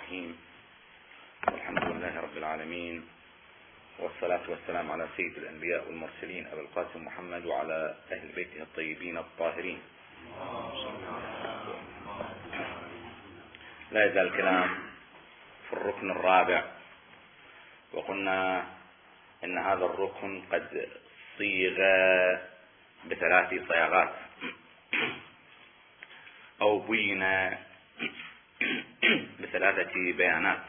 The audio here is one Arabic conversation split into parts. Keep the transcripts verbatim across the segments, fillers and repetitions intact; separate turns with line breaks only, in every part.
الرحيم. الحمد لله رب العالمين، والصلاة والسلام على سيد الأنبياء والمرسلين أبي القاسم محمد وعلى أهل بيته الطيبين الطاهرين. لا يزال الكلام في الركن الرابع، وقلنا إن هذا الركن قد صيغ بثلاث صياغات أو بين بثلاثة بيانات.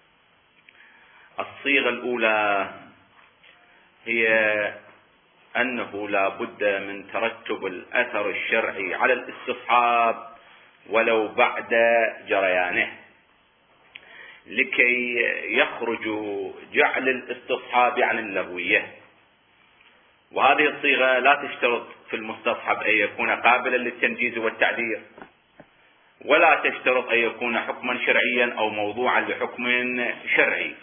الصيغة الأولى هي أنه لا بد من ترتب الأثر الشرعي على الاستصحاب ولو بعد جريانه، لكي يخرج جعل الاستصحاب عن اللغوية. وهذه الصيغة لا تشترط في المستصحب أن يكون قابلا للتنجيز والتعديل، ولا تشترط أن يكون حكما شرعيا أو موضوعا لحكم شرعي.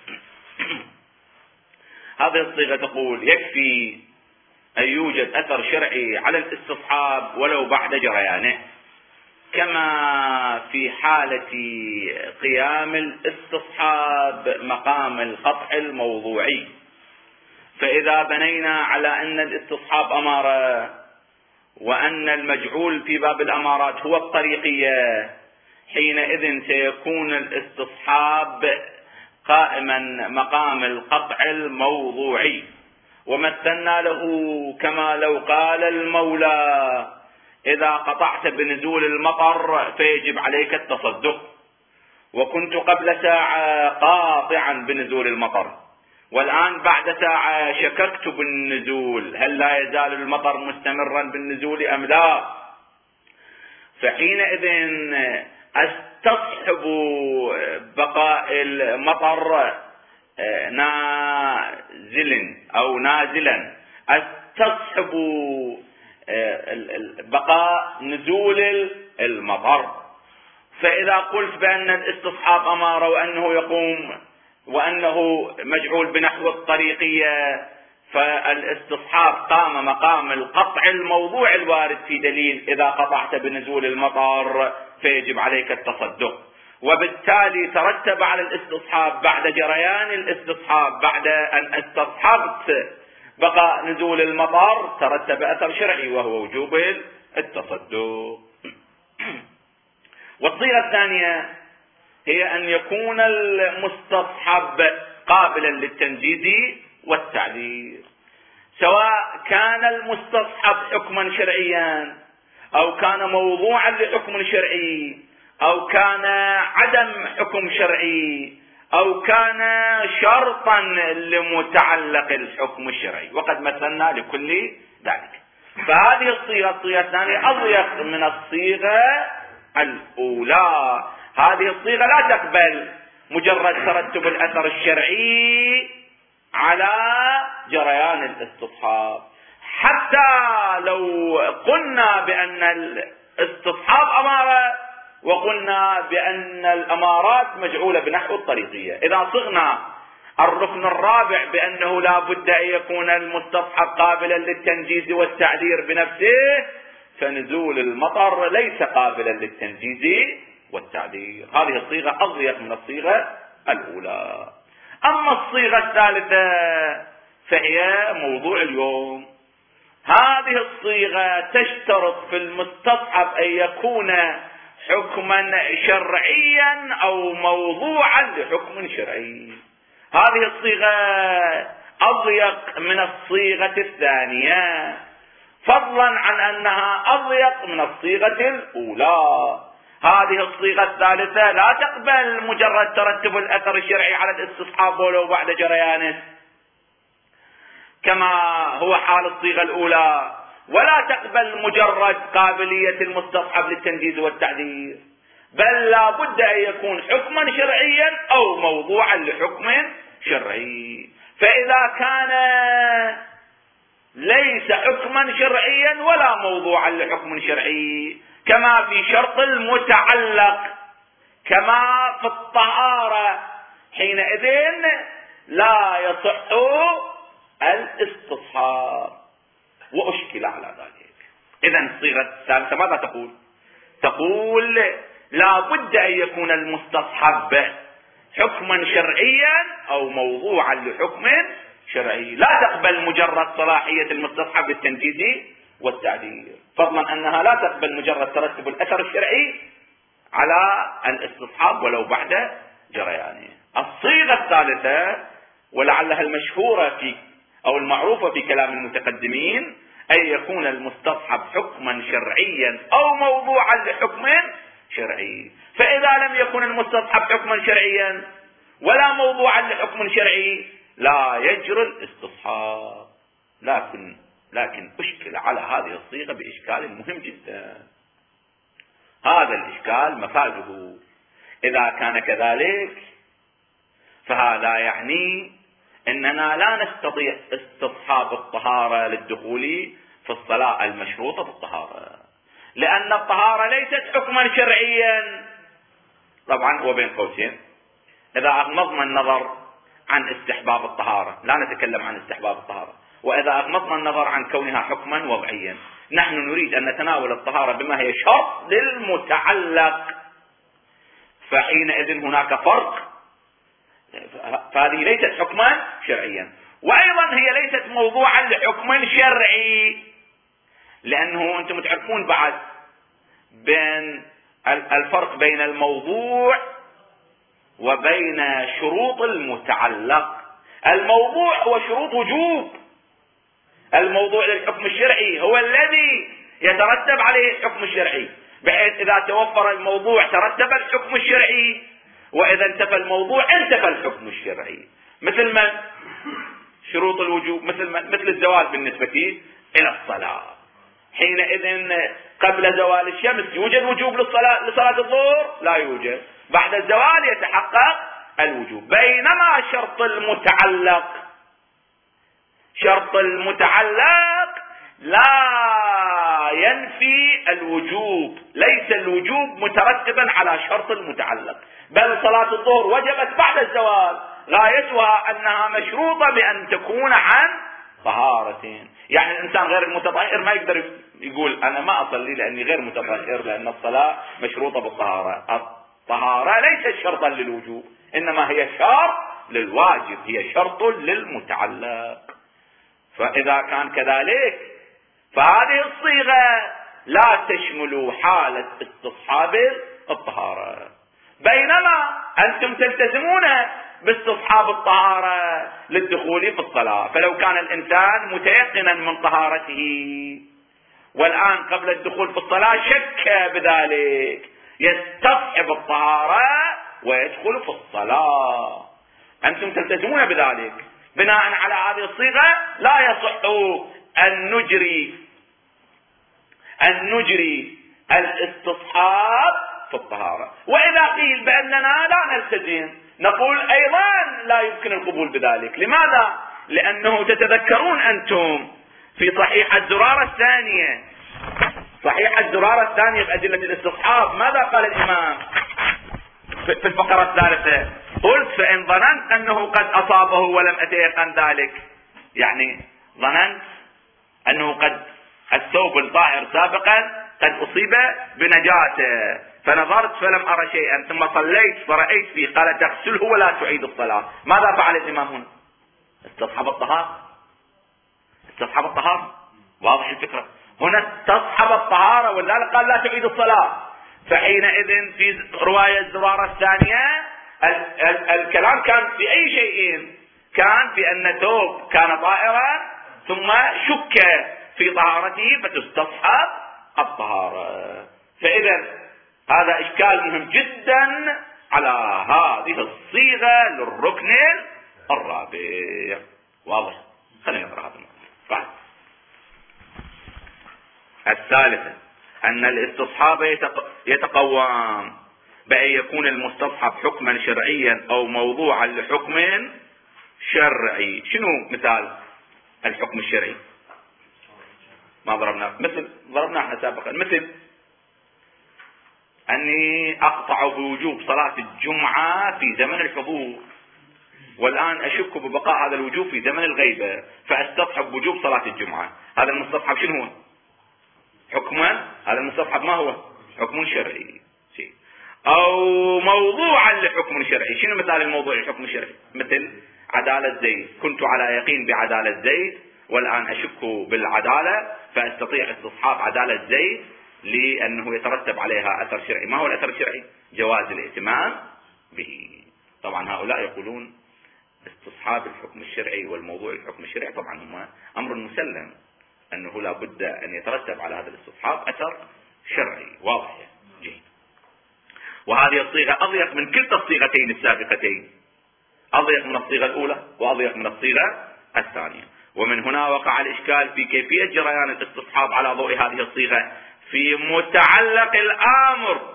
هذه الصيغة تقول يكفي أن يوجد أثر شرعي على الاستصحاب ولو بعد جريانه، كما في حالة قيام الاستصحاب مقام القطع الموضوعي. فإذا بنينا على أن الاستصحاب أمارة، وأن المجعول في باب الأمارات هو الطريقية، حينئذ سيكون الاستصحاب قائما مقام القطع الموضوعي. ومثلنا له كما لو قال المولى: إذا قطعت بنزول المطر فيجب عليك التصدق، وكنت قبل ساعة قاطعا بنزول المطر، والآن بعد ساعة شككت بالنزول، هل لا يزال المطر مستمرا بالنزول أم لا؟ فحينئذ استصحب بقاء المطر نازل أو نازلا، استصحب بقاء نزول المطر. فإذا قلت بأن الاستصحاب أمارة وأنه يقوم وأنه مجعول بنحو الطريقية، فالاستصحاب قام مقام القطع الموضوع الوارد في دليل إذا قطعت بنزول المطر فيجب عليك التصدق. وبالتالي ترتب على الاستصحاب بعد جريان الاستصحاب، بعد أن استصحبت بقاء نزول المطر، ترتب أثر شرعي وهو وجوب التصدق. والصيغة الثانية هي أن يكون المستصحب قابلا للتنجيز والتعديل، سواء كان المستصحب حكما شرعيا أو كان موضوعا لحكم شرعي أو كان عدم حكم شرعي أو كان شرطا لمتعلق الحكم الشرعي، وقد مثلنا لكل ذلك. فهذه الصيغة الصيغة الثانية أضيق من الصيغة الأولى. هذه الصيغة لا تقبل مجرد ترتب الأثر الشرعي على جريان الاستصحاب، حتى لو قلنا بأن الاستصحاب أمارة وقلنا بأن الأمارات مجعولة بنحو الطريقية. إذا صغنا الركن الرابع بأنه لا بد أن يكون المستصحب قابلا للتنجيز والتعدير بنفسه، فنزول المطر ليس قابلا للتنجيز والتعدير. هذه الصيغة أضيق من الصيغة الأولى. أما الصيغة الثالثة فهي موضوع اليوم. هذه الصيغة تشترط في المستصحب أن يكون حكما شرعيا أو موضوعا لحكم شرعي. هذه الصيغة أضيق من الصيغة الثانية، فضلا عن أنها أضيق من الصيغة الأولى. هذه الصيغة الثالثة لا تقبل مجرد ترتب الأثر الشرعي على الاستصحاب ولو بعد جريانه كما هو حال الصيغة الأولى، ولا تقبل مجرد قابلية المستصحب للتنجيز والتعديل، بل لا بد أن يكون حكما شرعيا أو موضوعا لحكم شرعي. فإذا كان ليس حكما شرعيا ولا موضوعا لحكم شرعي، كما في شرط المتعلق كما في الطهارة، حينئذ لا يصح الاستصحاب، وأشكل على ذلك. إذن الصيغة الثالثة ماذا تقول؟ تقول لا بد أن يكون المستصحب حكما شرعيا أو موضوعا لحكم شرعي. لا تقبل مجرد صلاحية المستصحب بالتنفيذ والتعديل، فضلا أنها لا تقبل مجرد ترتب الأثر الشرعي على الاستصحاب ولو بعد جريانه. الصيغة الثالثة ولعلها المشهورة في أو المعروفة في كلام المتقدمين أن يكون المستصحب حكما شرعيا أو موضوعا لحكم شرعي. فإذا لم يكن المستصحب حكما شرعيا ولا موضوعا لحكم شرعي لا يجري الاستصحاب. لكن لكن أشكل على هذه الصيغة بإشكال مهم جدا. هذا الإشكال مفاده إذا كان كذلك فهذا يعني أننا لا نستطيع استصحاب الطهارة للدخول في الصلاة المشروطة بالطهارة، لأن الطهارة ليست حكما شرعيا. طبعا وبين قوسين إذا أغمضنا النظر عن استحباب الطهارة، لا نتكلم عن استحباب الطهارة، وإذا أغمضنا النظر عن كونها حكما وضعيا، نحن نريد أن نتناول الطهارة بما هي شرط للمتعلق، فحينئذ هناك فرق. فهذه ليست حكما شرعيا، وأيضا هي ليست موضوعا لحكم شرعي، لأنه أنتم تعرفون بعد بين الفرق بين الموضوع وبين شروط المتعلق. الموضوع هو شروط وجوب، الموضوع للحكم الشرعي هو الذي يترتب عليه الحكم الشرعي، بحيث إذا توفر الموضوع ترتب الحكم الشرعي، وإذا انتفى الموضوع انتفى الحكم الشرعي. مثل ما شروط الوجوب مثل ما مثل الزوال بالنسبة إلى الصلاة، حينئذ قبل زوال الشمس يوجد وجوب للصلاة لصلاة الظهر؟ لا يوجد. بعد الزوال يتحقق الوجوب. بينما شرط المتعلق شرط المتعلق لا ينفي الوجوب، ليس الوجوب مترتبا على شرط المتعلق، بل صلاة الظهر وجبت بعد الزوال، غايتها أنها مشروطة بأن تكون عن طهارة. يعني الإنسان غير المتطهر ما يقدر يقول أنا ما أصلي لأني غير متطهر، لأن الصلاة مشروطة بالطهارة. الطهارة ليست شرطا للوجوب، إنما هي شرط للواجب، هي شرط للمتعلق. فإذا كان كذلك فهذه الصيغة لا تشمل حالة استصحاب الطهارة، بينما أنتم تلتزمون باستصحاب الطهارة للدخول في الصلاة. فلو كان الإنسان متيقنا من طهارته والآن قبل الدخول في الصلاة شك بذلك، يستصحب الطهارة ويدخل في الصلاة. أنتم تلتزمون بذلك. بناء على هذه الصيغة لا يصح أن نجري أن نجري الاستصحاب في الطهارة. وإذا قيل بأننا لا نلتزم نقول أيضا لا يمكن القبول بذلك. لماذا؟ لأنه تتذكرون أنتم في صحيح الزرارة الثانية صحيح الزرارة الثانية بأدلة الاستصحاب ماذا قال الإمام في الفقرة الثالثة؟ قلت فإن ظننت أنه قد أصابه ولم أتيقن ذلك، يعني ظننت أنه قد الثوب الطاهر سابقا قد أصيب بنجاسة فنظرت فلم أرى شيئا ثم صليت فرأيت فيه، قال تغسله ولا تعيد الصلاة. ماذا فعل الإمام هنا؟ استصحب الطهارة استصحب الطهارة واضح الفكرة. هنا استصحب الطهارة ولا قال لا تعيد الصلاة. فحينئذ في رواية الزرارة الثانية ال ال الكلام كان في أي شيء؟ كان في أن ثوب كان طائرا ثم شك في طهارته فتستصحب الطهارة. فإذا هذا إشكال مهم جدا على هذه الصيغة للركن الرابع. واضح؟ خلينا نقرأ هذا الموضوع. الثالثة أن الاستصحاب يتقوم بأن يكون المستصحب حكما شرعيا أو موضوعا لحكم شرعي. شنو مثال الحكم الشرعي؟ ما ضربنا مثل ضربنا احنا سابقا، مثل أني أقطع بوجوب صلاة الجمعة في زمن الحضور، والآن أشك ببقاء هذا الوجوب في زمن الغيبة فأستصحب وجوب صلاة الجمعة. هذا المستصحب شنو هو؟ حكما. هذا المستصحب ما هو؟ حكم شرعي. او موضوعا لحكم شرعي. شنو مثال الموضوع لحكم شرعي؟ مثل عدالة زيد، كنت على يقين بعدالة زيد والآن أشك بالعدالة، فأستطيع استصحاب عدالة زيد لأنه يترتب عليها أثر شرعي. ما هو الأثر الشرعي؟ جواز الائتمام به. طبعا هؤلاء يقولون استصحاب الحكم الشرعي والموضوع الحكم الشرعي طبعا هما أمر مسلم، أنه لا بد أن يترتب على هذا الاستصحاب أثر شرعي واضح جيد. وهذه الصيغة أضيق من كلتا الصيغتين السابقتين، أضيق من الصيغة الأولى وأضيق من الصيغة الثانية. ومن هنا وقع الإشكال في كيفية جريان الاستصحاب على ضوء هذه الصيغة في متعلق الأمر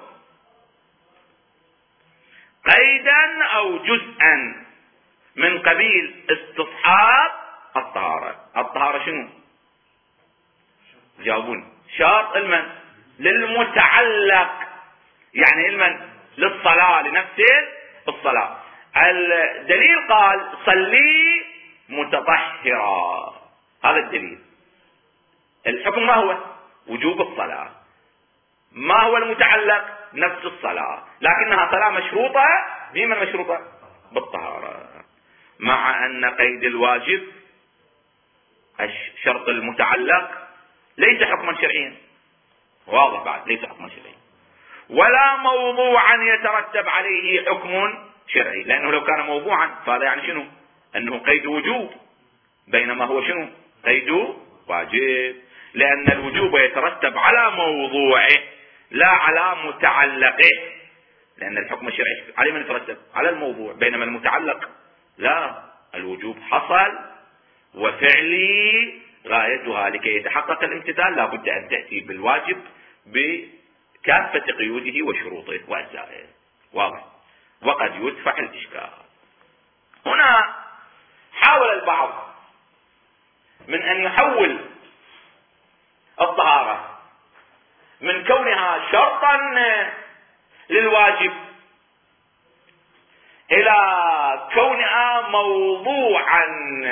قيدا أو جزءا من قبيل استصحاب الطهارة. الطهارة شنو؟ جاوبوني. شرط المن للمتعلق، يعني المن للصلاة، لنفس الصلاة. الدليل قال صلي متطهرا، هذا الدليل. الحكم ما هو؟ وجوب الصلاة. ما هو المتعلق؟ نفس الصلاة، لكنها صلاة مشروطة بما مشروطة بالطهارة، مع أن قيد الواجب الشرط المتعلق ليس حكما شرعيا، واضح بعد، ليس حكما شرعيا، ولا موضوعا يترتب عليه حكم شرعي، لأنه لو كان موضوعا فهذا يعني شنو؟ أنه قيد وجوب، بينما هو شنو؟ قيد واجب، لأن الوجوب يترتب على موضوعه لا على متعلقه، لأن الحكم الشرعي على من يترتب؟ على الموضوع، بينما المتعلق لا، الوجوب حصل وفعلي غايتها لكي يتحقق الامتثال لا بد أن تأتي بالواجب بكافة قيوده وشروطه وأجزائه، واضح. وقد يدفع الإشكال. هنا حاول البعض من أن يحول الطهارة من كونها شرطا للواجب إلى كونها موضوعا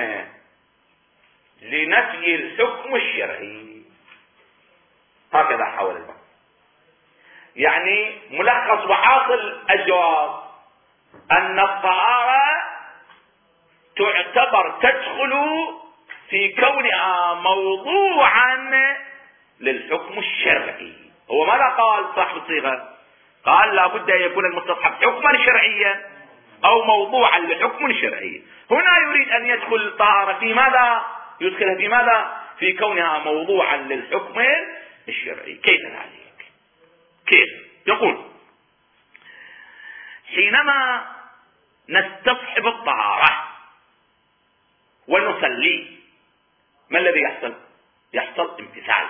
لنفي الحكم الشرعي. هكذا حاول البعض. يعني ملخص وحاصل الجواب أن الطهارة تعتبر تدخل في كونها موضوعا للحكم الشرعي. هو ماذا قال صاحب الصيغة؟ قال لا بد أن يكون المستصحب حكما شرعيا أو موضوعا لحكم شرعي. هنا يريد أن يدخل الطهارة في ماذا؟ يدخلها في ماذا؟ في كونها موضوعا للحكم الشرعي. كيف ذلك؟ كيف؟ يقول حينما نستصحب الطهارة ونصلي ما الذي يحصل؟ يحصل امتثال،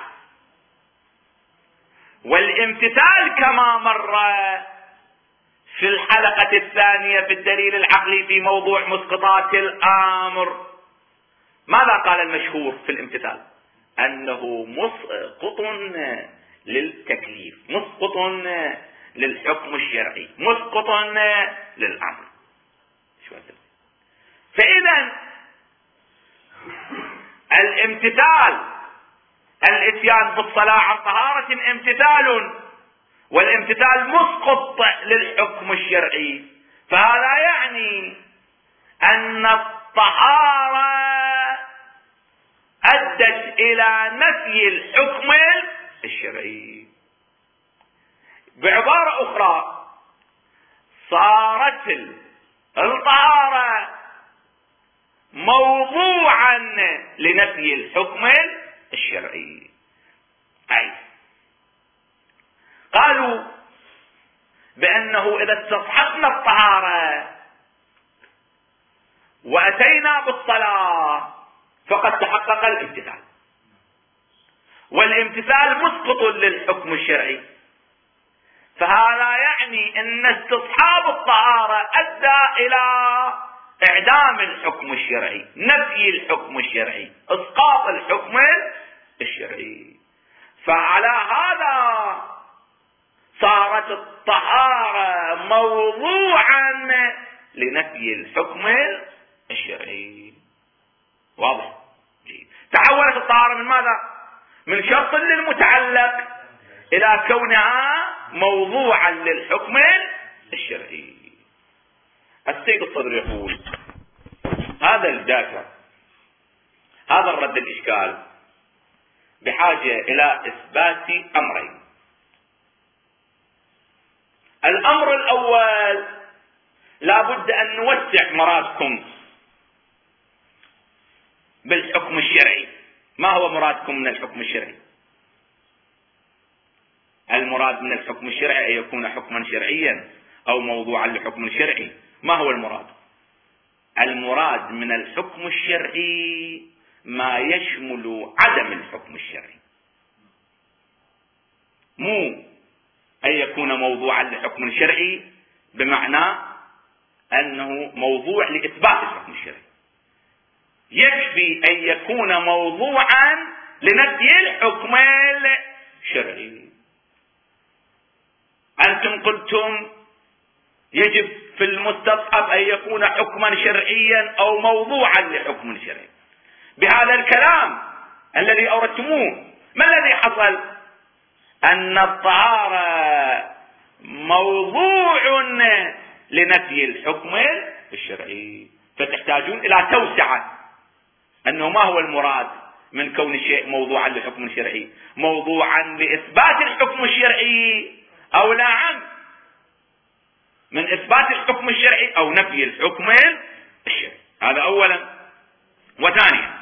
والامتثال كما مر في الحلقة الثانية في الدليل العقلي في موضوع مسقطات الأمر، ماذا قال المشهور في الامتثال؟ أنه مسقط للتكليف، مسقط للحكم الشرعي، مسقط للأمر. فإذا الامتثال، الاتيان بالصلاة عن طهارة امتثال، والامتثال مسقط للحكم الشرعي، فهذا يعني أن الطهارة أدت إلى نفي الحكم الشرعي. بعبارة أخرى صارت الطهارة موضوعا لنفي الحكم الشرعي. أي قالوا بأنه إذا استصحبنا الطهارة وأتينا بالصلاة فقد تحقق الامتثال، والامتثال مسقط للحكم الشرعي، فهذا يعني أن استصحاب الطهارة أدى إلى إعدام الحكم الشرعي، نفي الحكم الشرعي، إسقاط الحكم الشرعي. فعلى هذا صارت الطهارة موضوعا لنفي الحكم الشرعي. واضح؟ جيد. تحولت الطهارة من ماذا؟ من شرط للمتعلق إلى كونها موضوعا للحكم الشرعي. السيد الصدر يقول هذا الدافع، هذا الرد الإشكال بحاجة إلى إثبات أمرين. الأمر الأول، لا بد أن نوسع مرادكم بالحكم الشرعي. ما هو مرادكم من الحكم الشرعي؟ المراد من الحكم الشرعي أن يكون حكما شرعيا أو موضوعا لحكم شرعي. ما هو المراد؟ المراد من الحكم الشرعي ما يشمل عدم الحكم الشرعي، مو أن يكون موضوعا لحكم شرعي بمعنى أنه موضوع لإثبات الحكم الشرعي. يكفي أن يكون موضوعا لنفي الحكم الشرعي. أنتم قلتم يجب في المستصحب أن يكون حكما شرعيا أو موضوعا لحكم شرعي. بهذا الكلام الذي أوردتموه ما الذي حصل؟ أن الطهارة موضوع لنفي الحكم الشرعي، فتحتاجون إلى توسعة. أنه ما هو المراد من كون الشيء موضوعا لحكم شرعي؟ موضوعا لإثبات الحكم الشرعي أو لا عم من إثبات الحكم الشرعي أو نفي الحكم الشرعي. هذا أولا. وثانيا،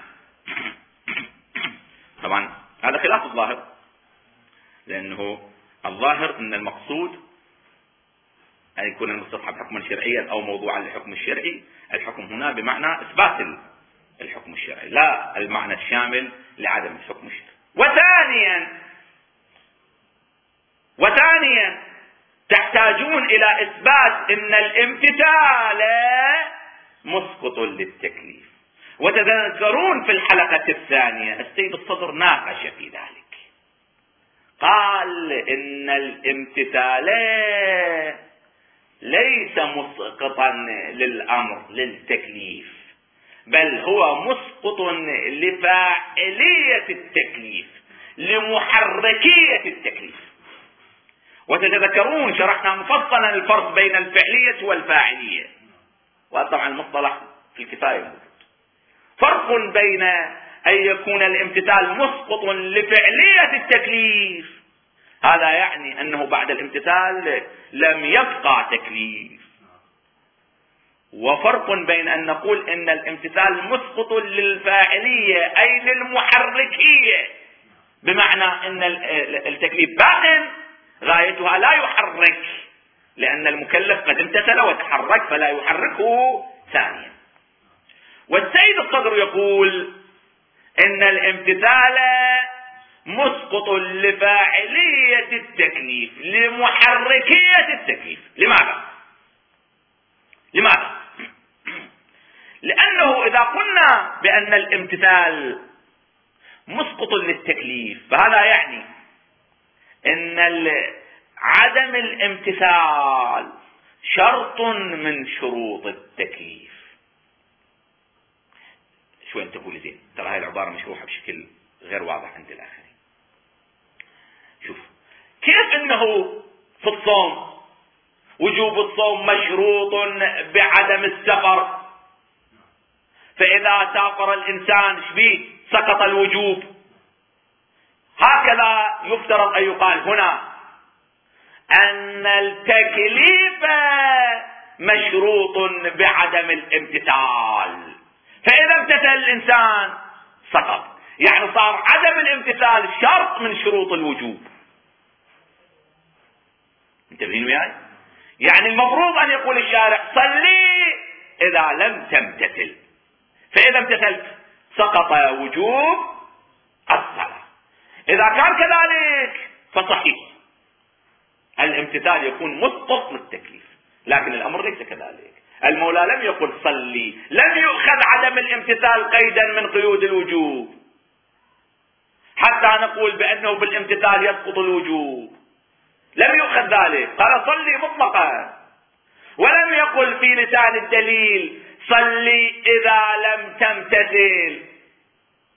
طبعا هذا خلاف الظاهر، لأنه الظاهر أن المقصود أن يكون المستصحب حكما شرعيا أو موضوعا للحكم الشرعي. الحكم هنا بمعنى إثبات الحكم الشرعي، لا المعنى الشامل لعدم الحكم الشرعي. وثانيا وثانيا تحتاجون إلى إثبات أن الامتثال مسقط للتكليف. وتذكرون في الحلقة الثانية السيد الصدر ناقش في ذلك، قال إن الامتثال ليس مسقطا للأمر للتكليف، بل هو مسقط لفاعلية التكليف، لمحركية التكليف. وتتذكرون شرحنا مفصلا الفرق بين الفعلية والفاعلية، وطبعا المصطلح في الكفاية موجود. فرق بين أن يكون الامتثال مسقط لفعلية التكليف، هذا يعني أنه بعد الامتثال لم يبقى تكليف. وفرق بين أن نقول إن الامتثال مسقط للفاعلية أي للمحركية، بمعنى أن التكليف باق غايتها لا يحرك، لأن المكلف قد امتثل وتحرك فلا يحركه ثانيا. والسيد الصدر يقول إن الامتثال مسقط لفاعلية التكليف، لمحركية التكليف. لماذا؟ لماذا؟ لأنه إذا قلنا بأن الامتثال مسقط للتكليف فهذا يعني ان عدم الامتثال شرط من شروط التكليف. شو انتبهوا لي زين، ترى هاي العبارة مشروحة بشكل غير واضح عند الآخرين. شوف كيف انه في الصوم وجوب الصوم مشروط بعدم السفر، فإذا سافر الإنسان شبيه سقط الوجوب. هكذا يفترض أن يقال هنا أن التكليف مشروط بعدم الامتثال، فإذا امتثل الإنسان سقط، يعني صار عدم الامتثال شرط من شروط الوجوب. انتبهين وياي؟ يعني المفروض أن يقول الشارع صلي إذا لم تمتثل، فإذا امتثلت سقط وجوب الصلاة. إذا كان كذلك فصحيح الامتثال يكون مسقط للتكليف، لكن الأمر ليس كذلك. المولى لم يقل صلي، لم يؤخذ عدم الامتثال قيدا من قيود الوجوب حتى نقول بأنه بالامتثال يسقط الوجوب، لم يؤخذ ذلك، قال صلي مطلقا، ولم يقل في لسان الدليل صلي إذا لم تمتثل،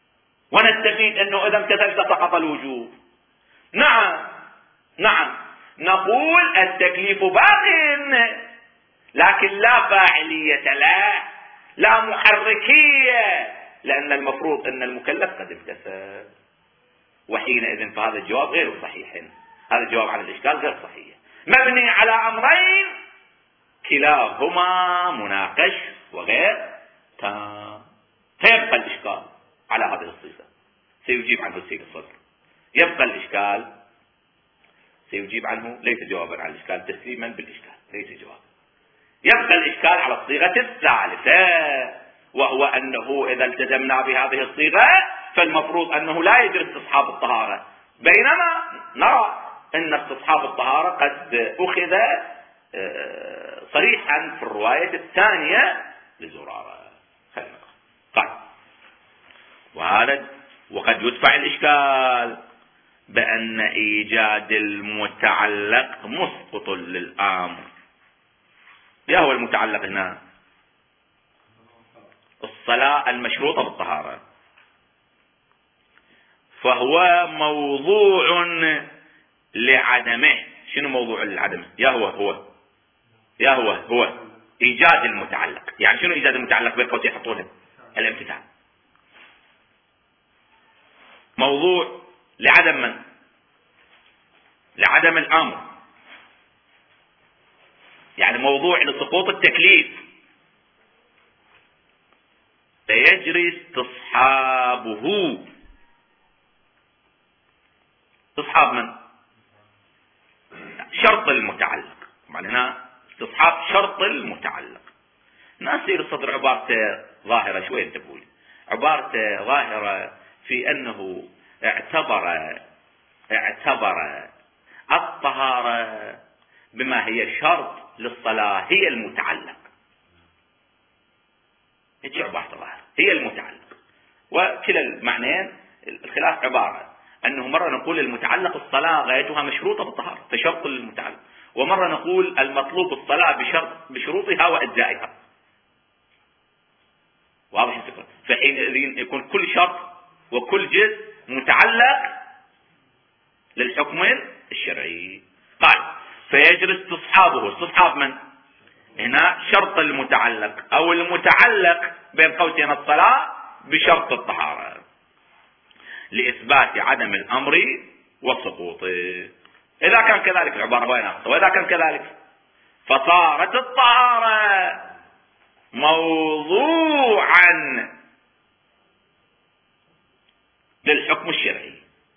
ونستفيد أنه إذا امتثلت سقط الوجوب. نعم نعم نقول التكليف باق لكن لا فاعلية له، لا محركية، لأن المفروض أن المكلف قد اكتسب، وحينئذ فهذا الجواب غير صحيح. هذا الجواب على الإشكال غير صحيح، مبني على أمرين كلاهما مناقش وغير تام. فيبقى الإشكال على هذه الصيغة، سيجيب عنه السيد الصدر. يبقى الإشكال سيجيب عنه ليس جوابا على الإشكال، تسليما بالإشكال ليس جوابا. يبقى الإشكال على الصيغة الثالثة، وهو أنه إذا التزمنا بهذه الصيغة فالمفروض أنه لا يجري استصحاب الطهارة، بينما نرى أن استصحاب الطهارة قد أخذ صريحا في الرواية الثانية لزرارة. طيب، وهذا وقد يدفع الإشكال بأن إيجاد المتعلق مسقط للآمر. يا هو المتعلق هنا؟ الصلاة المشروطة بالطهارة، فهو موضوع لعدمه. شنو موضوع لعدمه؟ يا هو هو يا هو هو إيجاد المتعلق. يعني شنو إيجاد المتعلق؟ بين قوسين يحطونه الامتثال. موضوع لعدم من؟ لعدم الأمر، يعني موضوع لسقوط التكليف، فيجري استصحابه. استصحاب من؟ شرط المتعلق. معناها استصحاب شرط المتعلق. ناس الصدر عبارته ظاهرة شوية، تقول عبارته ظاهرة في أنه اعتبر اعتبر الطهارة بما هي شرط للصلاة هي المتعلق. هيك عبارة ظاهرة، هي المتعلق. وكلا المعنيين الخلاف عبارة أنه مرة نقول المتعلق الصلاة غايتها مشروطة بالطهارة فشرط المتعلق، ومرة نقول المطلوب الصلاة بشرط بشروطها وأجزائها. واضح الفكرة؟ فحينئذ يكون كل شرط وكل جزء متعلق للحكم الشرعي. قال فيجري استصحابه. استصحاب من؟ هنا شرط المتعلق أو المتعلق بين قوسين الصلاة بشرط الطهارة لإثبات عدم الأمر وسقوطه. إذا كان كذلك العبارة وين ناقصة؟ وإذا كان كذلك فصارت الطهارة موضوعا للحكم الشرعي.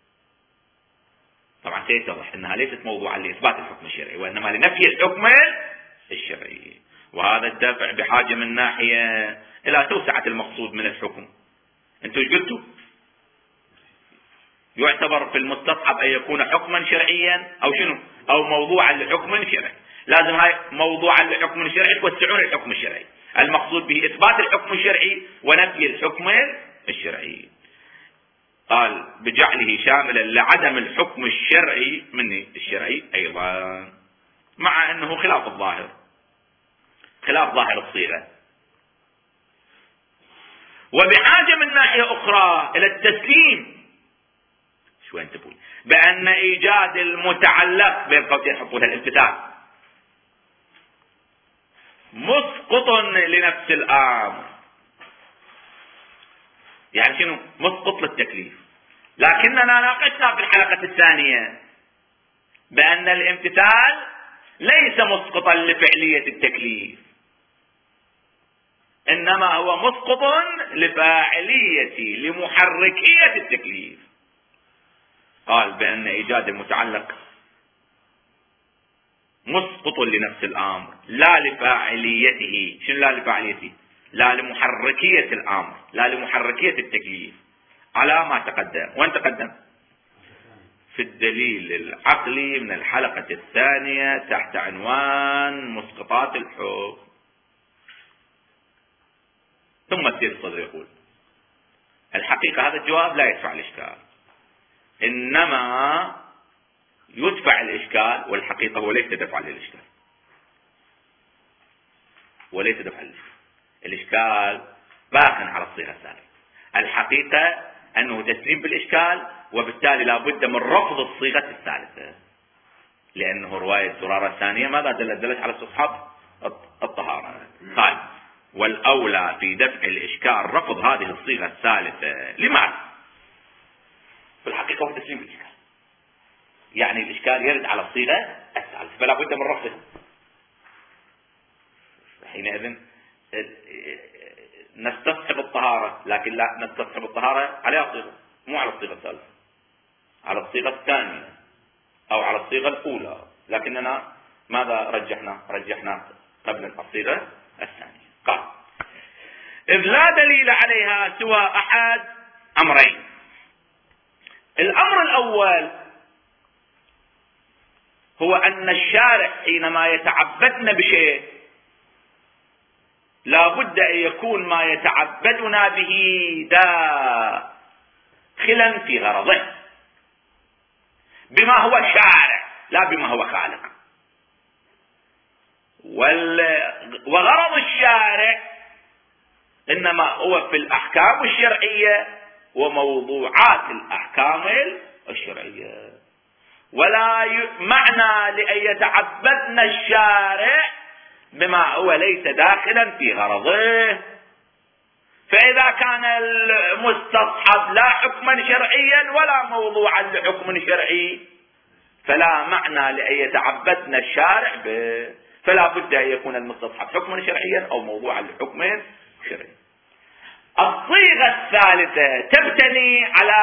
طبعا سيتضح أنها ليست موضوعا لإثبات الحكم الشرعي وإنما لنفي الحكم الشرعي، وهذا الدافع بحاجة من ناحية إلى توسعة المقصود من الحكم. أنتم ايش قلتوا؟ يعتبر في المستصحب أن يكون حكما شرعيا أو شنو؟ أو موضوعا لحكم شرعي. لازم هاي موضوعا لحكم شرعي توسعون الحكم الشرعي، المقصود به إثبات الحكم الشرعي ونفي الحكم الشرعي. قال بجعله شاملا لعدم الحكم الشرعي من الشرعي أيضا، مع أنه خلاف الظاهر، خلاف ظاهر الصيغة. وبحاجة من ناحية أخرى إلى التسليم شو أنت تقول بأن إيجاد المتعلق بين قوسين حطولها الامتثال مسقط لنفس الأمر. يعني شنو؟ مسقط للتكليف. لكننا ناقشنا في الحلقة الثانية بأن الامتثال ليس مسقطا لفعلية التكليف، إنما هو مسقط لفاعلية لمحركية التكليف. قال بأن إيجاد المتعلق مسقط لنفس الأمر لا لفاعليته. شنو لا لفاعليته؟ لا لمحركية الأمر، لا لمحركية التكليف، على ما تقدم. وين تقدم؟ في الدليل العقلي من الحلقة الثانية تحت عنوان مسقطات الحكم. ثم السيد الصدر يقول الحقيقة هذا الجواب لا يدفع الإشكال، إنما يدفع الإشكال، والحقيقة هو ليس دفع للإشكال، وليس دفع للإشكال. الإشكال باق على الصيغة الثالثة. الحقيقة أنه تسليم بالإشكال، وبالتالي لا بد من رفض الصيغة الثالثة. لأنه رواية زرارة الثانية ماذا دلت؟ دلت على استصحاب الطهارة. قال والأولى في دفع الإشكال رفض هذه الصيغة الثالثة. لماذا؟ في الحقيقة هو تسليم الإشكال، يعني الإشكال يرد على الصيغة الثالثة فلا بد من رفضها. حينئذ نستصحب الطهارة، لكن لا نستصحب الطهارة على صيغة، مو على الصيغة الثالثة، على الصيغة الثانية أو على الصيغة الأولى، لكننا ماذا رجحنا؟ رجحنا قبل الصيغة الثانية. قال إذ لا دليل عليها سوى أحد أمرين. الأمر الأول هو أن الشارع حينما يتعبدنا بشيء لا بد أن يكون ما يتعبدنا به داخلا في غرضه بما هو شارع لا بما هو خالق. وغرض الشارع إنما هو في الأحكام الشرعية وموضوعات الأحكام الشرعية، ولا معنى لأن يتعبدنا الشارع بما هو ليس داخلا في غرضه. فإذا كان المستصحب لا حكما شرعيا ولا موضوعا لحكم شرعي فلا معنى لأن يتعبدنا الشارع به، فلا بد أن يكون المستصحب حكما شرعيا أو موضوعا لحكم شرعي. الصيغة الثالثة تبتني على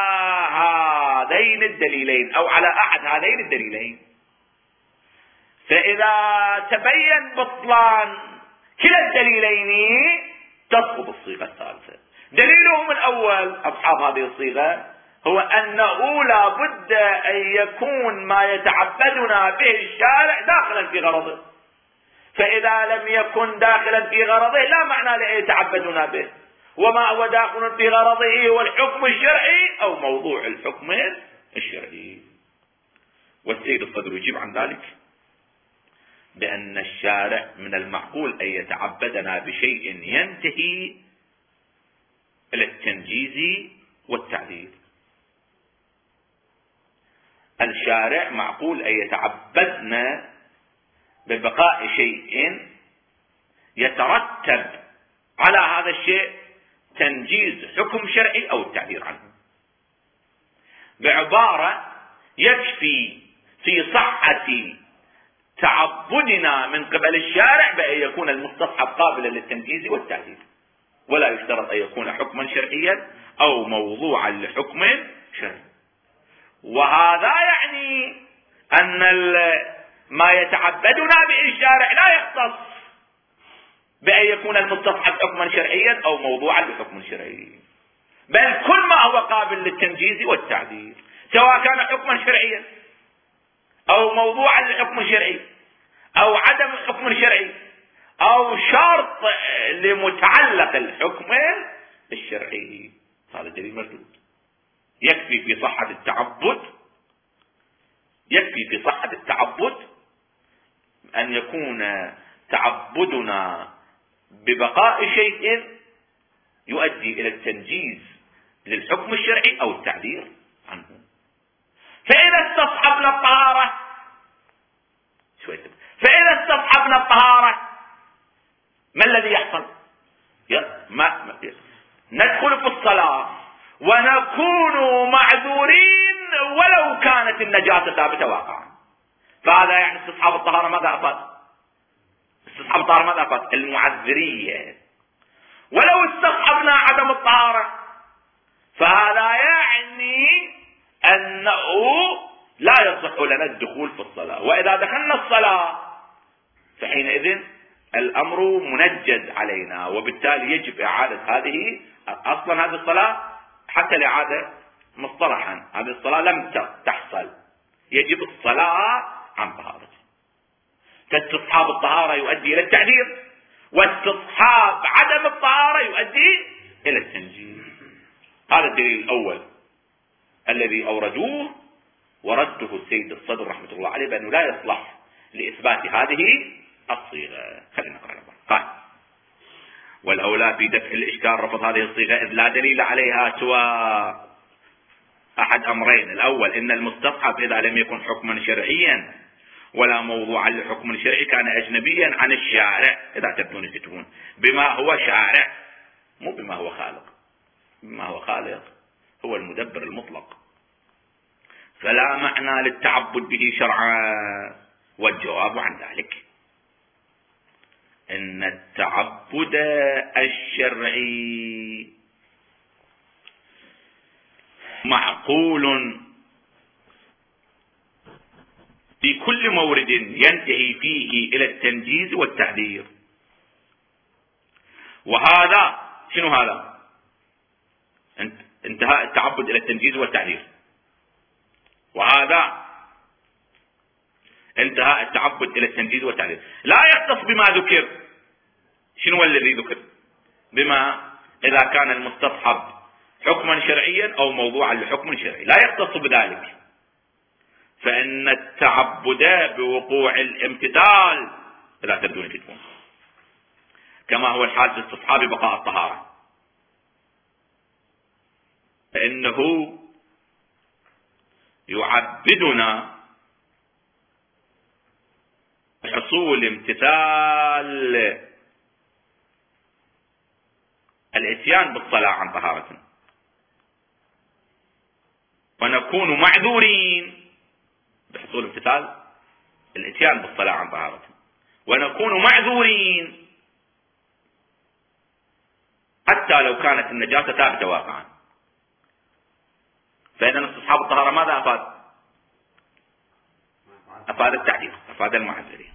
هذين الدليلين أو على أحد هذين الدليلين. فإذا تبين بطلان كلا الدليلين تسقط الصيغة الثالثة. دليلهم الأول أصحاب هذه الصيغة هو أنه لا بد أن يكون ما يتعبدنا به الشارع داخلا في غرضه، فإذا لم يكن داخلا في غرضه لا معنى لأن يتعبدنا به، وما هو داخل في غرضه هو الحكم الشرعي أو موضوع الحكم الشرعي. والسيد الصدر يجيب عن ذلك بأن الشارع من المعقول أن يتعبدنا بشيء ينتهي إلى التنجيز والتعديل. الشارع معقول أن يتعبدنا ببقاء شيء يترتب على هذا الشيء تنجيز حكم شرعي أو التعبير عنه. بعبارة يكفي في صحة تعبدنا من قبل الشارع بأن يكون المستصحب قابلا للتنجيز والتعديل، ولا يشترط أن يكون حكما شرعيا أو موضوعا لحكم شرعي. وهذا يعني أن ما يتعبدنا به الشارع لا يختص بأن يكون المستصحب حكما شرعيا أو موضوعا لحكم شرعي، بل كل ما هو قابل للتنجيز والتعديل سواء كان حكما شرعيا أو موضوعا لحكم شرعي أو عدم حكم شرعي أو شرط لمتعلق الحكم الشرعي. هذا دليل مردود. يكفي في صحة التعبد يكفي في صحة التعبد أن يكون تعبدنا ببقاء شيء يؤدي إلى التنجيز للحكم الشرعي أو التعبير عنه. فإذا استصحبنا الطهارة فإذا استصحبنا الطهارة ما الذي يحصل؟ ما ندخل في الصلاة ونكون معذورين ولو كانت النجاسة ثابتة واقعا. فهذا يعني استصحاب الطهارة ماذا أفاد؟ استصحاب الطهارة ماذا أفاد؟ المعذرية. ولو استصحبنا عدم الطهارة فهذا يعني أنه لا يصح لنا الدخول في الصلاة، وإذا دخلنا الصلاة فحينئذ الأمر منجز علينا، وبالتالي يجب إعادة هذه. أصلا هذه الصلاة حتى الإعادة مصطلحا هذه الصلاة لم تحصل، يجب الصلاة عن طهارة. فاستصحاب الطهارة يؤدي إلى التعذير، واستصحاب عدم الطهارة يؤدي إلى التنجيز. هذا الدليل الأول الذي أوردوه ورده السيد الصدر رحمة الله عليه بأنه لا يصلح لإثبات هذه الصيغة. خلينا نقرأ. قال والأولى في دفع الإشكال رفض هذه الصيغة إذ لا دليل عليها سوى احد امرين: الاول ان المستصحب اذا لم يكن حكما شرعيا ولا موضوعا لحكم شرعي كان اجنبيا عن الشارع، اذا تبدون يكتبون بما هو شارع مو بما هو خالق. بما هو خالق هو المدبر المطلق، فلا معنى للتعبد به شرعا. والجواب عن ذلك ان التعبد الشرعي معقول في كل مورد ينتهي فيه الى التنجيز والتعذير. وهذا شنو هذا؟ انتهاء التعبد الى التنجيز والتعذير، وهذا انتهاء التعبد الى التنجيز والتعذير. لا يختص بما ذكر. شنو الذي ذكر؟ بما اذا كان المستصحب حكما شرعيا او موضوعا لحكم شرعي، لا يختص بذلك. فان التعبد بوقوع الامتثال اذا تبدون كتبون كما هو الحال في استصحاب بقاء الطهارة، فانه يعبدنا حصول امتثال الاتيان بالصلاة عن طهارة، ونكون معذورين بحصول امتثال الاتيان بالصلاة عن طهارة، ونكون معذورين حتى لو كانت النجاسة ثابتة واقعا. فإذا استصحاب الطهارة ماذا أفاد؟ أفاد التعديل، أفاد المعذرين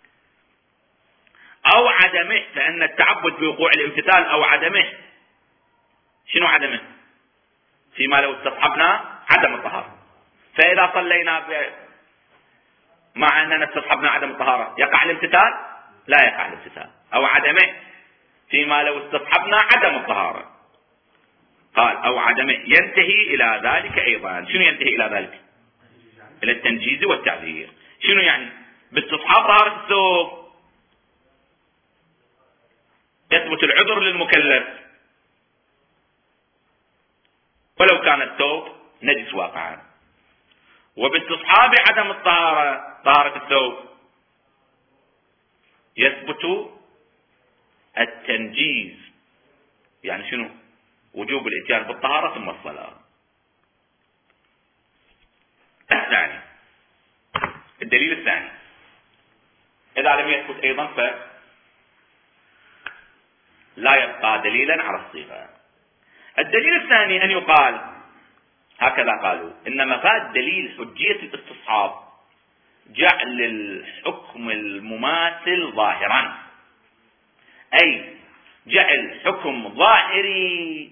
أو عدمه. فإن التعبد بوقوع الامتثال أو عدمه، شنو عدمه؟ فيما لو استصحبنا عدم الطهارة. فإذا صلينا ب... مع أننا استصحبنا عدم الطهارة يقع الامتثال؟ لا يقع الامتثال. أو عدمه فيما لو استصحبنا عدم الطهارة. قال أو عدمه ينتهي إلى ذلك أيضا. شنو ينتهي إلى ذلك؟ إلى التنجيز والتعذير. شنو يعني؟ باستصحاب طهارة الثوب يثبت العذر للمكلف ولو كان الثوب نجس واقعا، وباستصحاب عدم الطهارة طهارة الثوب يثبت التنجيز. يعني شنو؟ وجوب الاتيان بالطهارة ثم الصلاة. الثاني، الدليل الثاني إذا لم يثبت أيضا فلا يبقى دليلا على الصيغة. الدليل الثاني أن يقال هكذا قالوا: إن مفاد دليل حجية الاستصحاب جعل الحكم المماثل ظاهرا، أي جعل حكم ظاهري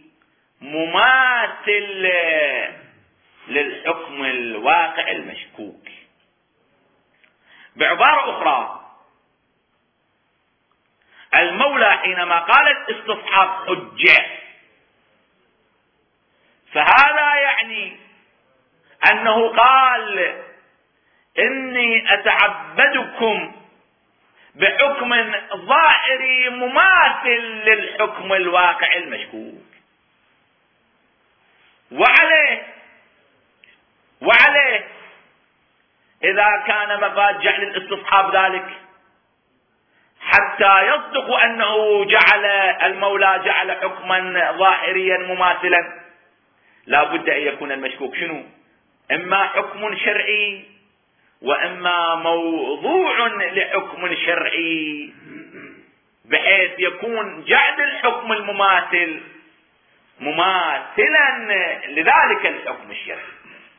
مماثل للحكم الواقع المشكوك. بعبارة أخرى، المولى حينما قال الاستصحاب حجة فهذا يعني أنه قال إني أتعبدكم بحكم ظاهري مماثل للحكم الواقع المشكوك. وعليه وعليه إذا كان مفاد جعل الاستصحاب ذلك حتى يصدق أنه جعل المولى جعل حكما ظاهريا مماثلا، لا بد أن يكون المشكوك شنو؟ إما حكم شرعي وإما موضوع لحكم شرعي، بحيث يكون جعل الحكم المماثل مماثلا لذلك الحكم الشرعي.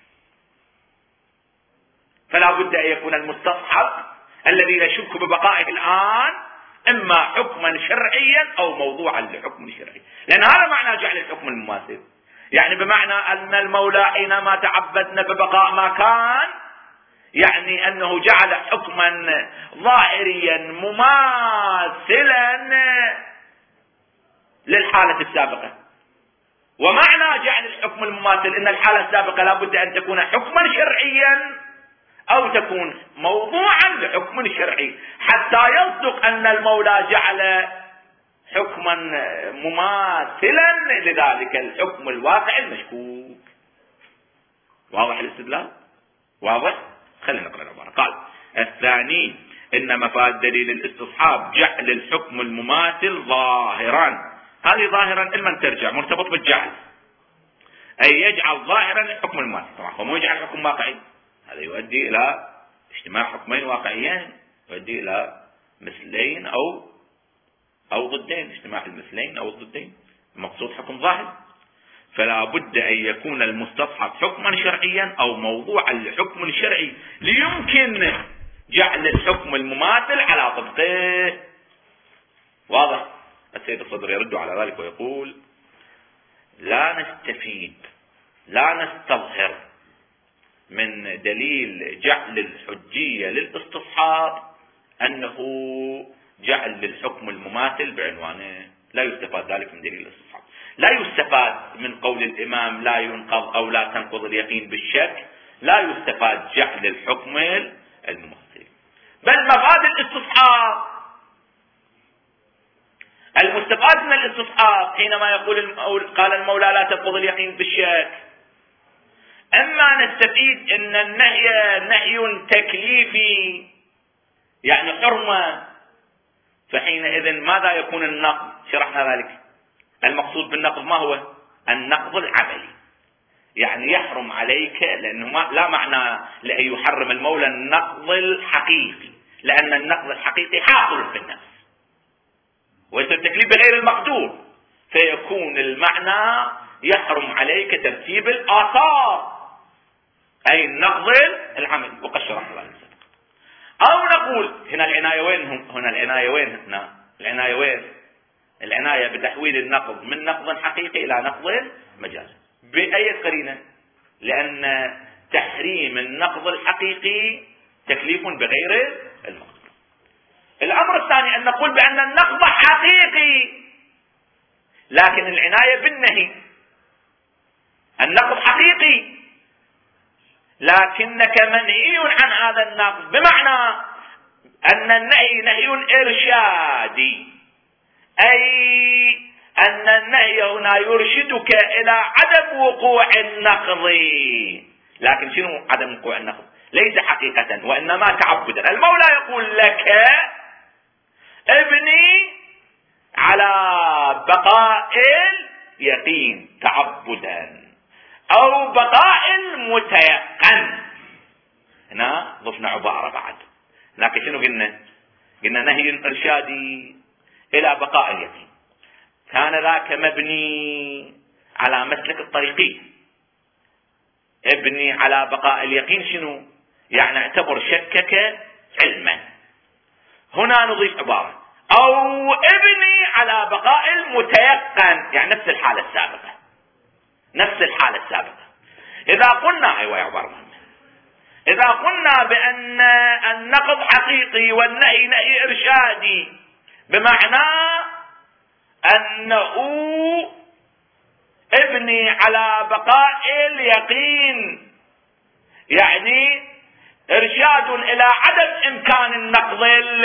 فلا بد أن يكون المستصحب الذي نشك ببقائه الآن إما حكما شرعيا أو موضوعا لحكم شرعي، لأن هذا معنى جعل الحكم المماثل. يعني بمعنى أن المولى حينما تعبدنا ببقاء ما كان يعني أنه جعل حكما ظاهريا مماثلا للحالة السابقة. ومعنى جعل الحكم المماثل إن الحالة السابقة لا بد أن تكون حكما شرعيا أو تكون موضوعا لحكم شرعي، حتى يصدق أن المولى جعل حكما مماثلا لذلك الحكم الواقع المشكوك. واضح الاستدلال؟ واضح؟ خلينا نقرأ العبارة. قال الثاني إن مفاد دليل الاستصحاب جعل الحكم المماثل ظاهرا. هذه ظاهرا لمن ترجع مرتبط بالجعل، أي يجعل ظاهرا الحكم المماثل. طبعا هو مو يجعل حكم واقعي، هذا يؤدي إلى اجتماع حكمين واقعيين، يؤدي إلى مثلين أو أو ضدين، اجتماع المثلين أو الضدين، المقصود حكم ظاهر. فلا بد أن يكون المستصحب حكما شرعيا أو موضوعا لحكم شرعي ليمكن جعل الحكم المماثل على طبقه. واضح؟ السيد الصدر يرد على ذلك ويقول لا نستفيد لا نستظهر من دليل جعل الحجية للاستصحاب أنه جعل للحكم المماثل بعنوانه، لا يستفاد ذلك من دليل الاستصحاب. لا يستفاد من قول الإمام لا ينقض أو لا تنقض اليقين بالشك، لا يستفاد جعل الحكم المماثل، بل مفاد الاستصحاب المستفاد من الاستصحاب حينما يقول المولى قال المولى لا تنقض اليقين بالشك، اما نستفيد ان النهي نهي تكليفي يعني حرمة، فحينئذ ماذا يكون النقض؟ شرحنا ذلك. المقصود بالنقض ما هو؟ النقض العملي، يعني يحرم عليك، لأنه ما لا معنى لأن يحرم المولى النقض الحقيقي، لأن النقض الحقيقي حاصل في النفس ويصير تكليف بغير المقدور، فيكون المعنى يحرم عليك ترتيب الآثار، أي النقض العملي، وقد شرحنا ذلك. أو نقول هنا العناية وين؟ هنا العناية وين؟ هنا العناية وين؟ العناية بتحويل النقض من نقض حقيقي إلى نقض مجازي. بأي قرينة؟ لأن تحريم النقض الحقيقي تكليف بغير المقدور. الأمر الثاني أن نقول بأن النقض حقيقي، لكن العناية بالنهي. النقض حقيقي لكنك منهي عن هذا النقض، بمعنى أن النهي نهي إرشادي، أي أن النهي هنا يرشدك إلى عدم وقوع النقض، لكن شنو عدم وقوع النقض؟ ليس حقيقة وإنما تعبدا. المولى يقول لك ابني على بقاء اليقين تعبدا أو بقاء المتيقن. هنا ضفنا عبارة بعد، لكن شنو قلنا؟ قلنا نهي إرشادي إلى بقاء اليقين، كان ذاك مبني على مسلك الطريقي. ابني على بقاء اليقين شنو؟ يعني اعتبر شكك علما. هنا نضيف عبارة أو ابني على بقاء المتيقن، يعني نفس الحالة السابقة، نفس الحالة السابقة. إذا قلنا أيوة عبارة مهمة، إذا قلنا بأن النقض حقيقي والنهي نهي إرشادي، بمعنى أنه ابني على بقاء اليقين، يعني إرشاد إلى عدم إمكان النقض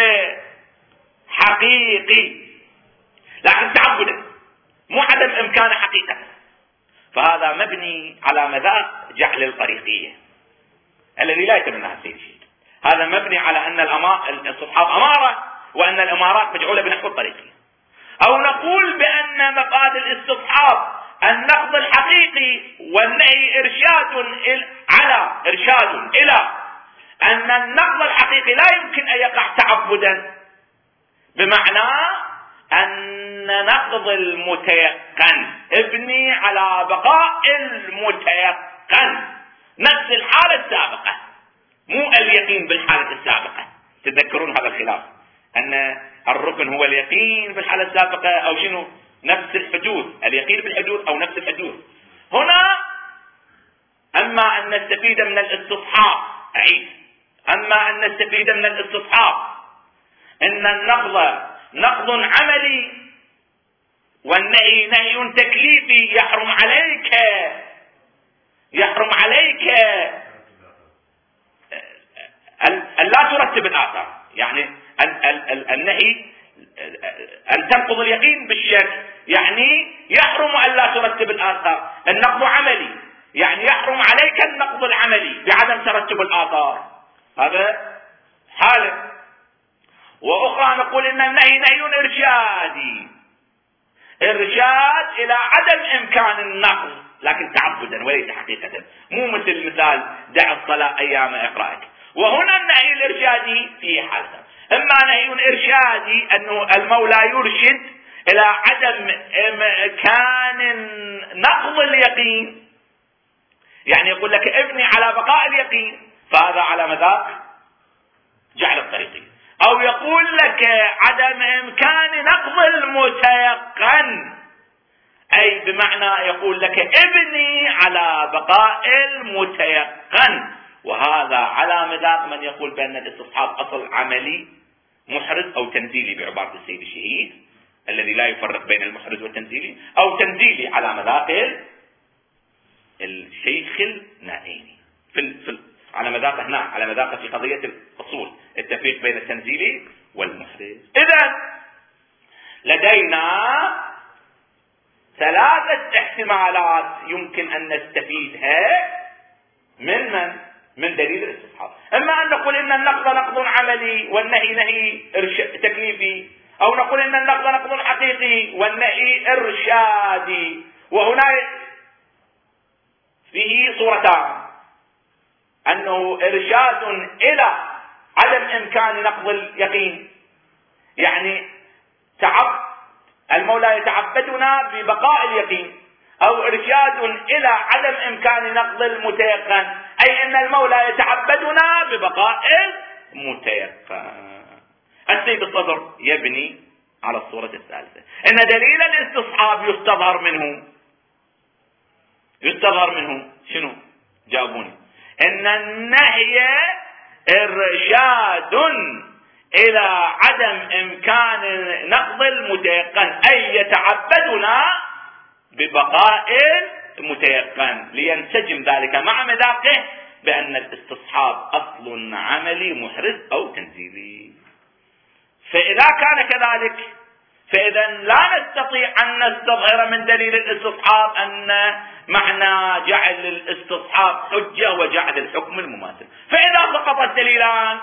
الحقيقي، لكن تعبدا مو عدم إمكانه حقيقة، فهذا مبني على مذاق جعل الطريقية الذي لا يتمنى هذا الشيء. هذا مبني على أن الاستصحاب أمارة وأن الأمارات مجعولة بنحو الطريقية. أو نقول بأن مفاد الاستصحاب النقض الحقيقي والنهي إرشاد على إرشاد إلى أن النقض الحقيقي لا يمكن أن يقع تعبدا، بمعنى أن نقض المتيقن ابني على بقاء المتيقن، نفس الحالة السابقة، مو اليقين بالحالة السابقة. تذكرون هذا الخلاف، أن الركن هو اليقين بالحالة السابقة أو شنو؟ نفس الحدود، اليقين بالحدود أو نفس الحدود. هنا أما أن نستفيد من الاستصحاب، أعيد، أما أن نستفيد من الاستصحاب أن النقض نقض عملي والنهي نهي تكليفي، يحرم عليك يحرم عليك أن لا ترتب الآثار، يعني النهي أن تنقض اليقين بالشك، يعني يحرم أن لا ترتب الآثار. النقض عملي يعني يحرم عليك النقض العملي بعدم ترتب الآثار، هذا حالة. وأخرى نقول إن النهي نهي إرشادي، إرشاد إلى عدم إمكان النقض لكن تعبدا وليس حقيقة، مو مثل مثال دع الصلاة أيام إقرائك. وهنا النهي الإرشادي في حالة، إما نهي إرشادي أنه المولى يرشد إلى عدم إمكان نقض اليقين، يعني يقول لك ابني على بقاء اليقين، فهذا على مذاق جعل الطريقي. أو يقول لك عدم إمكان نقض المتيقن، أي بمعنى يقول لك ابني على بقاء المتيقن، وهذا على مذاق من يقول بأن الاستصحاب أصل عملي محرز أو تنزيلي بعبارة السيد الشهيد الذي لا يفرق بين المحرز والتنزيلي، أو تنزيلي على مذاق الشيخ النائيني في, في على مذاق هنا على مذاق في قضية الأصول التفريق بين التنزيلي والمحرز. إذن لدينا ثلاثة احتمالات يمكن أن نستفيدها من من من دليل الاستصحاب. اما ان نقول ان النقض نقض عملي والنهي نهي تكليفي، او نقول ان النقض نقض حقيقي والنهي ارشادي. وهنا فيه صورتان، انه ارشاد الى عدم امكان نقض اليقين، يعني تعب المولى يتعبدنا ببقاء اليقين، او ارشاد الى عدم امكان نقض المتيقن، اي ان المولى يتعبدنا ببقاء المتيقن. السيد الصدر يبني على الصورة الثالثة ان دليل الاستصحاب يستظهر منه يستظهر منه شنو؟ جاوبوني. ان النهي ارشاد الى عدم امكان نقض المتيقن، اي يتعبدنا ببقاء المتيقن، لينسجم ذلك مع مذاقه بأن الاستصحاب أصل عملي محرز أو تنزيلي. فإذا كان كذلك فإذا لا نستطيع أن نستظهر من دليل الاستصحاب أن معنى جعل الاستصحاب حجة وجعل الحكم المماثل. فإذا سقط الدليلان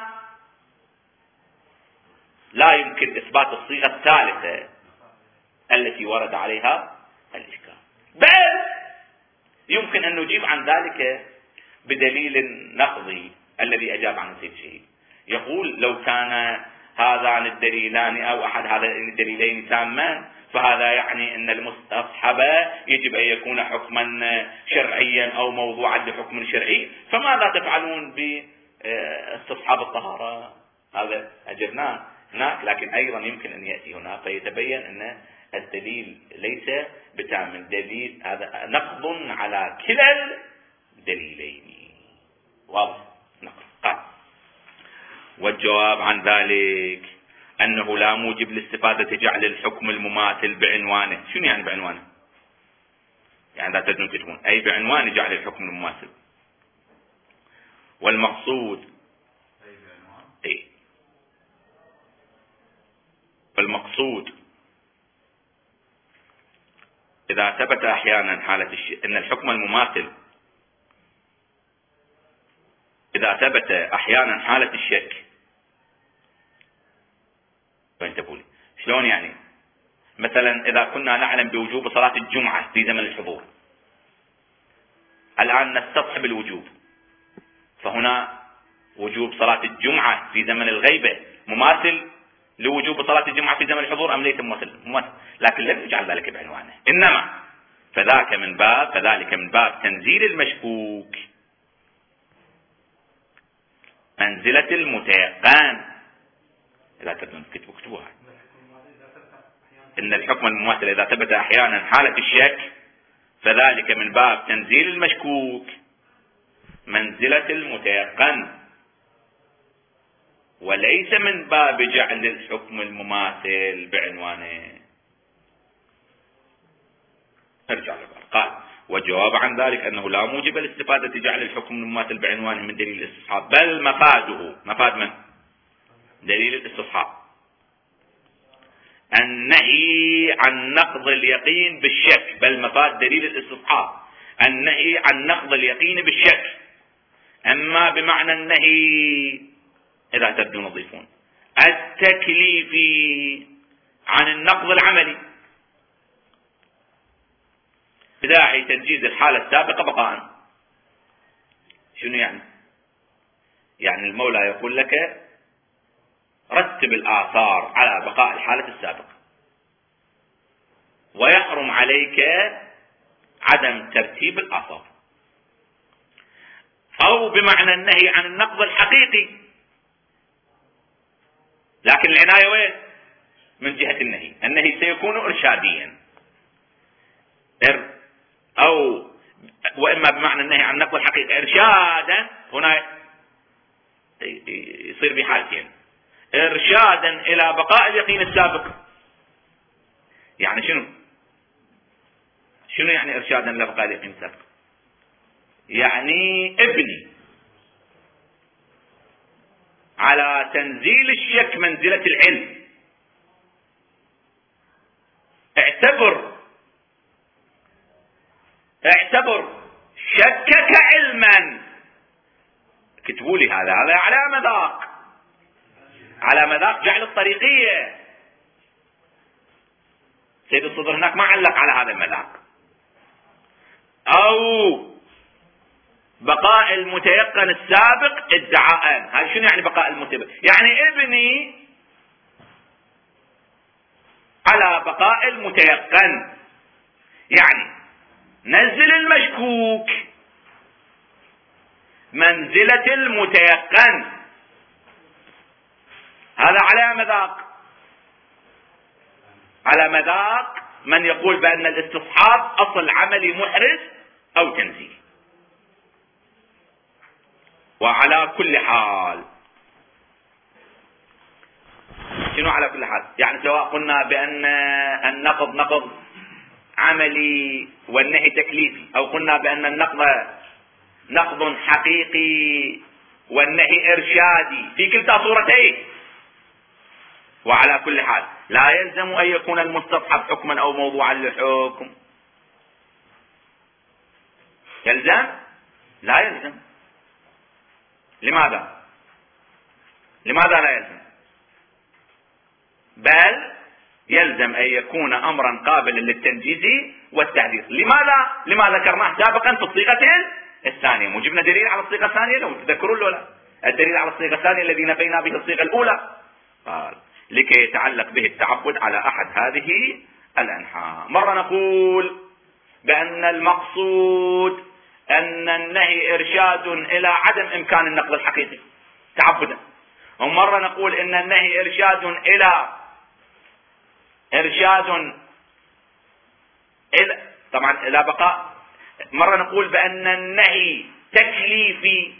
لا يمكن إثبات الصيغة الثالثة التي ورد عليها الإشكال، بل يمكن أن نجيب عن ذلك بدليل نقضي الذي أجاب عنه السيد الشهيد. يقول لو كان هذان الدليلان أو أحد هذين الدليلين تاما فهذا يعني أن المستصحب يجب أن يكون حكما شرعيا أو موضوعا لحكم شرعي، فماذا تفعلون باستصحاب الطهارة؟ هذا أجبناه هناك، لكن أيضا يمكن أن يأتي هنا فيتبين أن الدليل ليس بتام، دليل هذا نقض على كلا الدليلين. واضح؟ نقض. قال والجواب عن ذلك أنه لا موجب لاستفادة جعل الحكم المماثل بعنوانه. شنو يعني بعنوانه؟ يعني لا تدنون تجمون أي بعنوان جعل الحكم المماثل، والمقصود أي بعنوان أي والمقصود إذا ثبت أحيانا حالة الشك أن الحكم المماثل إذا ثبت أحيانا حالة الشك. فانتبهوا لي شلون يعني؟ مثلا إذا كنا نعلم بوجوب صلاة الجمعة في زمن الحضور، الآن نستصحب الوجوب، فهنا وجوب صلاة الجمعة في زمن الغيبة مماثل لوجوب صلاة الجمعة في زمن الحضور أم ليس مماثل؟ مماثل، لكن لم يجعل ذلك بعنوانه، إنما فذاك من باب فذلك من باب تنزيل المشكوك منزلة المتيقن. إذا تبدون كتبوها إن الحكم المماثل إذا ثبت أحيانا حالة الشك فذلك من باب تنزيل المشكوك منزلة المتيقن، وليس من باب جعل الحكم المماثل بعنوانه. ارجع لبعض. قال والجواب عن ذلك أنه لا موجب لاستفادة جعل الحكم المماثل بعنوانه من دليل الاستصحاب، بل مفاده مفاد من دليل الاستصحاب النهي عن نقض اليقين بالشك، بل مفاد دليل الاستصحاب النهي عن نقض اليقين بالشك، أما بمعنى النهي إذا تبدو نظيفون التكليفي عن النقض العملي بداعي تنجيز الحالة السابقة بقاء. شنو يعني؟ يعني المولى يقول لك رتب الآثار على بقاء الحالة السابقة، ويحرم عليك عدم ترتيب الآثار. أو بمعنى النهي عن النقض الحقيقي، لكن العناية وين؟ من جهة النهي، النهي سيكون إرشاديا، أو وإما بمعنى النهي عن النقض الحقيقي إرشادا، هنا يصير بحالتين: إرشادا إلى بقاء اليقين السابق. يعني شنو؟ شنو يعني إرشادا إلى بقاء اليقين السابق؟ يعني ابني على تنزيل الشك منزلة العلم، اعتبر اعتبر شكك علما. كتبوا لي هذا هذا على مذاق على مذاق جعل الطريقية. سيد الصدر هناك ما علق على هذا المذاق. او بقاء المتيقن السابق ادعاء. هذا شنو يعني بقاء المتيقن؟ يعني ابني على بقاء المتيقن، يعني نزل المشكوك منزلة المتيقن. هذا على مذاق على مذاق من يقول بأن الاستصحاب أصل عملي محرز أو تنزيه. وعلى كل حال شنو على كل حال؟ يعني سواء قلنا بأن النقض نقض عملي والنهي تكليفي، أو قلنا بأن النقض نقض حقيقي والنهي إرشادي، في كلتا صورتين. وعلى كل حال لا يلزم أن يكون المستصحب حكما أو موضوعا للحكم. يلزم؟ لا يلزم. لماذا؟ لماذا لا يلزم؟ بل يلزم أن يكون أمرا قابلا للتنجيز والتحديث. لماذا؟ لما ذكرناه سابقا في الصيغة الثانية. وجبنا دليل على الصيغة الثانية لو تذكرون ولا الدليل على الصيغة الثانية الذي نفينا به الصيغة الأولى؟ قال لكي يتعلق به التعبد على أحد هذه الأنحاء. مرة نقول بأن المقصود أن النهي إرشاد إلى عدم إمكان النقض الحقيقي تعبدا، ومرة نقول أن النهي إرشاد إلى إرشاد إلى طبعا إلى بقاء. مرة نقول بأن النهي تكليفي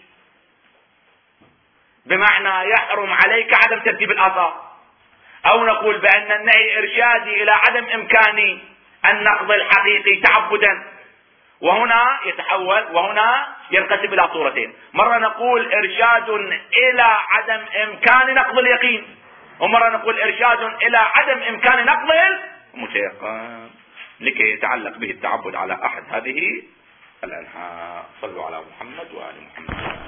بمعنى يحرم عليك عدم ترتيب الآثار، أو نقول بأن النهي إرشادي إلى عدم إمكان النقض الحقيقي تعبدا. وهنا يتحول وهنا ينقسم إلى صورتين: مرة نقول إرشاد إلى عدم إمكان نقض اليقين، ومرة نقول إرشاد إلى عدم إمكان نقض المتيقن، لكي يتعلق به التعبد على أحد هذه الأنحاء. صلوا على محمد وآل محمد.